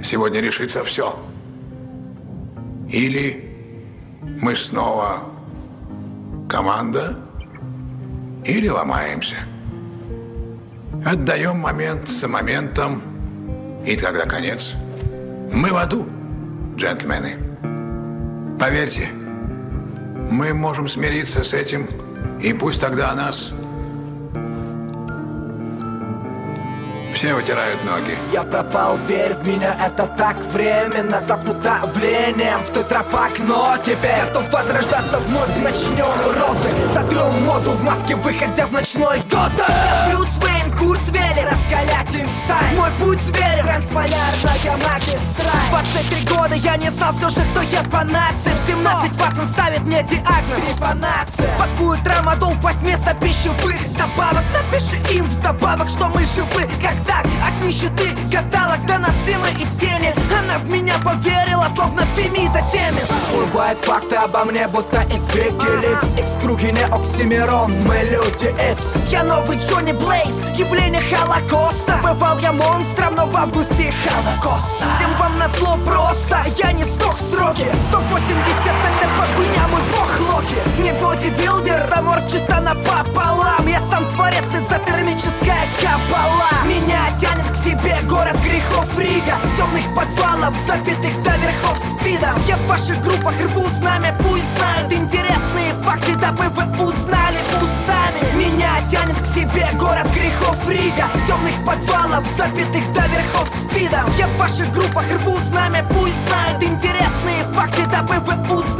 Сегодня решится все. Или мы снова команда, или ломаемся. Отдаем момент за моментом, и тогда конец. Мы в аду, джентльмены. Поверьте, мы можем смириться с этим, и пусть тогда нас все вытирают ноги. Я пропал, верь в меня, это так временно. Запнут давлением в тетрапак, но теперь готов возрождаться вновь. Начнем уроды, сотрем моду в маске, выходя в ночной Готэм. Брюс Уэйн, Курцвейлер, раскалять инстайн. Мой путь зверя, трансполярная магистраль. 23 года я не знал все же, кто я по нации. В 17 Ватсон ставит мне диагноз трепанация. Пакует трамадол в пасть вместо пищевых добавок. Напиши им вдобавок, что мы живы. Как так? От нищеты каталог доносимый из тени. Она в меня поверила, словно Фемида Темис. Всплывают факты обо мне, будто из Викиликс. X-круги не оксимирон, мы люди X. Я новый Джонни Блейз, явление Холокоста. Бывал я монстром, но в августе Холокоста. Всем вам назло просто, я не сдох в сроке. 180 это похуйня, мой бог Локи. Не бодибилдер, заморф чисто напополам. Я сам творец, эзотермическая кабала. Меня тянет к себе город грехов Рига. Темных подвалов, забитых до верхов спидом. Я в ваших группах рву знамя, пусть знают интересные факты, дабы вы узнали устами. Меня тянет к себе город грехов Рига. Темных подвалов, забитых до верхов спидом. Я в ваших группах рву знамя, пусть знают интересные факты, дабы вы узнали.